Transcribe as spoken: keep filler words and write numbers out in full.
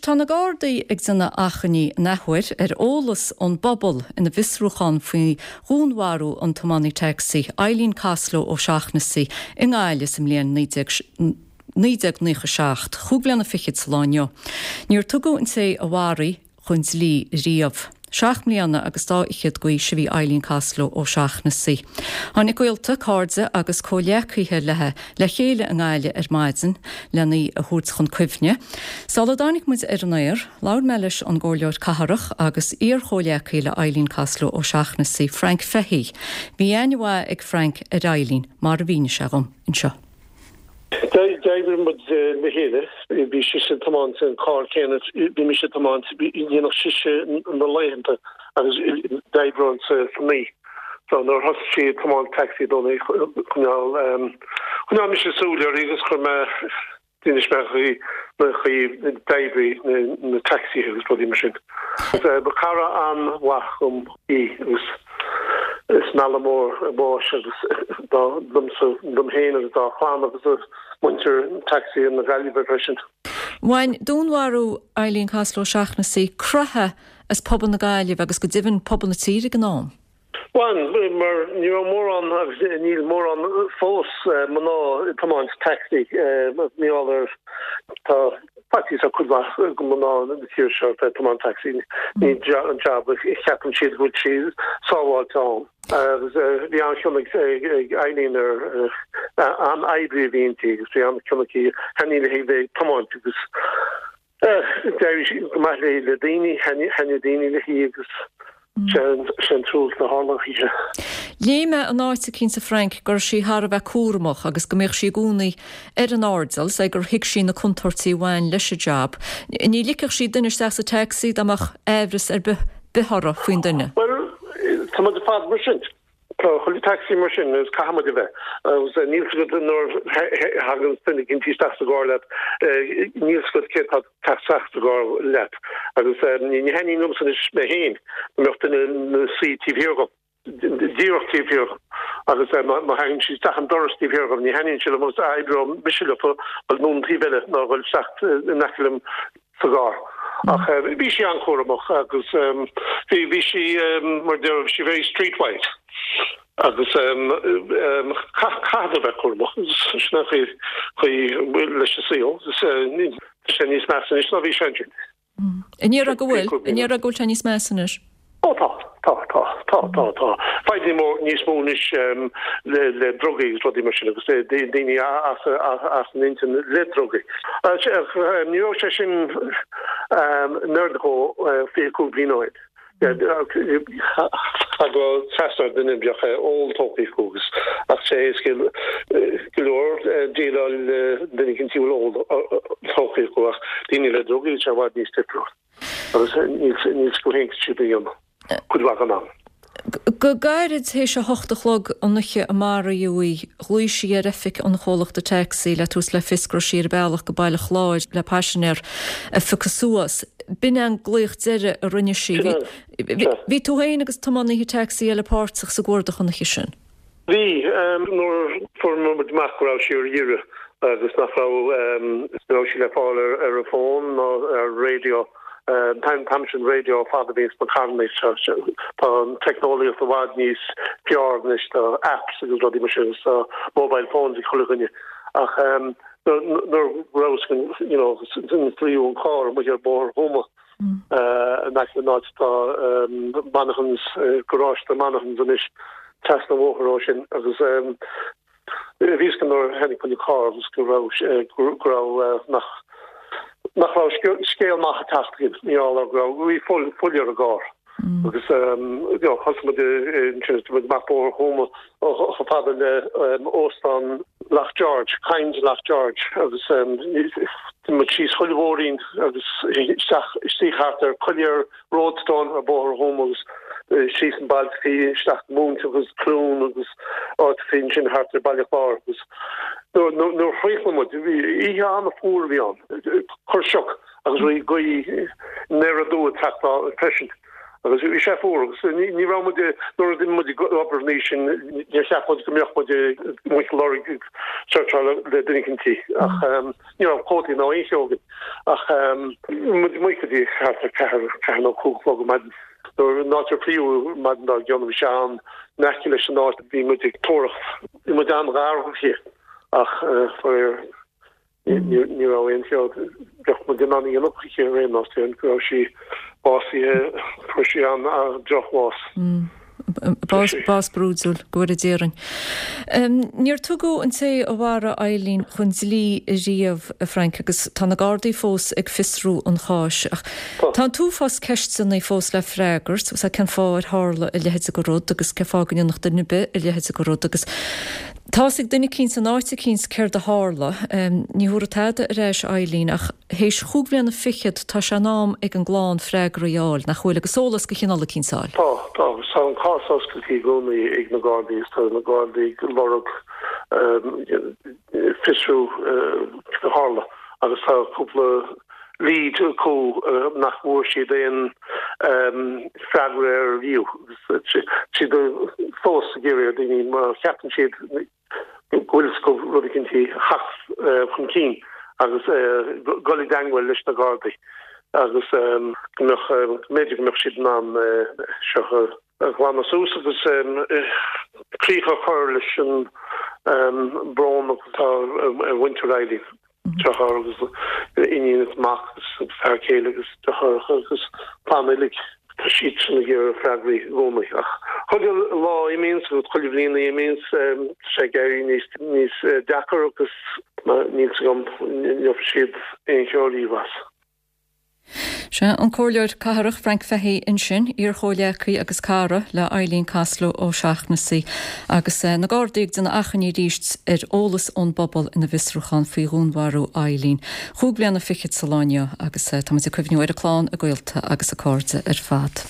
tá na Gardaí ag sanna achaní nachhuir ar ólas an bobbal ina visrúchan faoi rúnharú an Tomanni taxi Eileen Caslow ó Seachnasaí in Gáile sem líon nídeag nícha seacht, chúblianna fichiid sláineo. Níor tugu in sé a bhharí chun slí riamh. Seach mbliana agus dá ichiad goí se bhí Eileen Caslow ó Seachnasaí. Tháinig gaolta cardsa agus cóleachíthe lethe le chéile an Gáile ar maidin lenaí a thuairt chun cuimhne. Sála dánig muid ar an éir, Laur Mellis an ggóleoir Catharach agus íor chóleachí le Eileen Caslow ó Seachnasaí Frank Fehí. Bhí anhuá ag Frank ar Eileen mar a bhíne se gom in seo. Daibir mud mehéle bí si se tamant an car kennet bí mi se tamant je noch sise na leiente agus daibron se for me so nor has sé tamant taxi don kunal kunal mis soler is chu me dinnesme chi daibri na taxi hus body machine bekara an wachum i us is nalamór bó dum dum héine dá chlána agus winter taxi in the Gallivant version. Wain dúnharú Eileen Caslow Seachnasaí crutha as pobl na Gaillimh agus go dibhann pobl na tíre gnám. One, mar ní mór an agus níl mór an fós maná tamant taxi ní álar tá parties a kudwa gumana the future for tamant taxi ní job cheapan siad go siad sábháil tám. There's a the anshonic Eileen or an Ibri vinti gus the anshonic hanny the tamant gus there mahle le dini hanny hanny dini le hi gus Centrúl na hálaíise. Léime an áite cín sa Frank gur sí har bheith cuaramach agus go méoch sí gúnaí ar an áirdzal sa gur hiic sí na contortaí bhain leis a job. Ní licach sí duine sa taxi amach éhras ar bithara faoin duine. Well, tá de fad mar sin. Choí taxi mar sin is cahamad bheith. Gus níl go nor hagan spinnig in tí staach gá le níl go kit hat taach gá le. agus ní henní num san is me héin mecht in C T V go. Díoch T V agus ma hain si tachan doras T V go ní hennin se mo ebro misisipo al nún tívelle ná bhil secht nachlum fagar. Ach bí sé an chomach agus hí si mar de si very streetwide. agus cad bheith chomach sna chu leis síl sé níos me is na bhí seintú. In ar a go bhfuil in ar a ggóil se níos mesanis? Ó tá tá tá tá tá tá. Fáidí mór níos mónis le le drogaí rodí mar sin agus daoine as as an intin le drogaí. Níor sé sin nerdgó féú blinoid. go testa den biocha all topic gogus ach sé skill glor deal den kan see all topic go dini le drogi chawad ni stepro as ni ni skohink chipium kudwa kana go gairid hé se hochtalog annache a marúí chluisi rific an cholacht de taxi le tús le fiscro sir bailach go bailach láid le passionéir a fucasúas bin an gluocht zere a rinne si hí tú héin agus tamanna hi taxi eile pásach sa gordach an sin. Bhí nóir formid macrá siúr dhéire agus nachrá si le fáil ar a fón nó ar radio. Uh, time Hampshire radio father based mechanic on technology of the wad news pure the apps and the machines so mobile phones in ach um no rose you know in three one car with your born home uh and that's not um managans garage the managans and is test the walker ocean as um if can or any kind of cars garage grow nach nach scale nach tasking ní all grow we full full year ago because um you know husband interest with map or home of father um Ostan Loch George kind Loch George agus um much she's fully worrying agus see harter collier roadstone about home she's in Balti stack moon to was clone was or finch in harter Ballybar was no no no frequent mod I on the four beyond shock as we go never do attack oppression agus vi sé for ní ra no din mod operation se gomioch mod mo lorig le dinkinti ach ni koti na éogen ach mod mo die har no ko mad door not priú mad John Sean nakle ná bí mu torch i mod an ra hier ach for ni ra joch mod den an op ré ná go si basi pro an a joch was. Bás brúdúil go a déan. Níor tugu an sé ó bhhara Eileen chun lí i riamh a Frank agus tá na Gardaí fós ag fisrú an cháis. Tá tú fás ceist san é fós le freigart, gus a cen fáir hála i lehéid a go rud agus ce fágan nach duine be i lehéid a go rud agus tá ag duine cín san áite cíns ceir de hála ní thuair teada a réis Eileen ach hééis chuúblianna fichiid tá se nám ag an gláán freigraáil nach chuil agus sólas go chinál cínáil. Tá tá san Oscultí goni ag na Gardaí tá na Gardaí lorug fisú hála agus tá cúpla lead có nach mór si déon freagre riú si de fós géir daoine mar cheapan siad goilsco rudicinntí haf chun cín agus golig dangfuil leis na Gardaí agus gomach méidir gomach siad ná seo Gwan soos agus krícha chuir leis an braun a winter riding agus iní maach fercéile agus agus panilik siit na gé fragri gomach ach chu lá imés go chollína imés sé geirí níos níos dakar agus níl gom siad ein cheolí was. Se an cóleir catharach Frank Fehí in sin ar chóleachaí agus cara le Eileen Caslow ó Seachnasaí agus na Gardaí den achanní ríist ar ólas ón bobbal ina visrúchan faoi gúnharú Eileen. Chúg blianana fichiid Saláine agus tá cuimhniú ar a chláán a gaolta agus a cóirde ar fad.